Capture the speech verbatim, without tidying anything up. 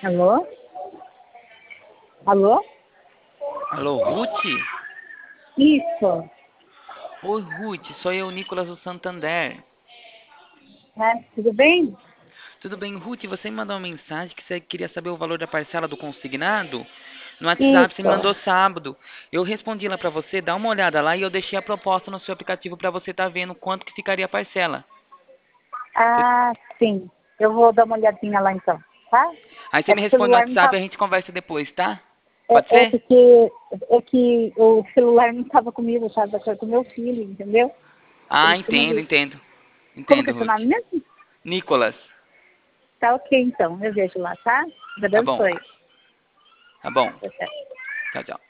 Alô? Alô? Alô, Ruth? Isso. Oi, Ruth, sou eu, Nicolas do Santander. É, tudo bem? Tudo bem, Ruth? Você me mandou uma mensagem que você queria saber o valor da parcela do consignado? No WhatsApp, você me mandou Isso. sábado. Eu respondi lá pra você, dá uma olhada lá e eu deixei a proposta no seu aplicativo pra você estar vendo quanto que ficaria a parcela. Você- Ah, sim. Eu vou dar uma olhadinha lá então, tá? Aí você É me que o responde no celular não WhatsApp tá. e a gente conversa depois, tá? Pode É, é ser? porque é que o celular não estava comigo, estava com o meu filho, entendeu? Por Ah, isso que eu não entendo, vi. entendo. Como que Entendo, é seu Ruth. nome mesmo? Nicolas. Tá ok então, eu vejo lá, tá? Deus Tá bom, abençoe. tá bom. Tchau, tchau. Tchau, tchau.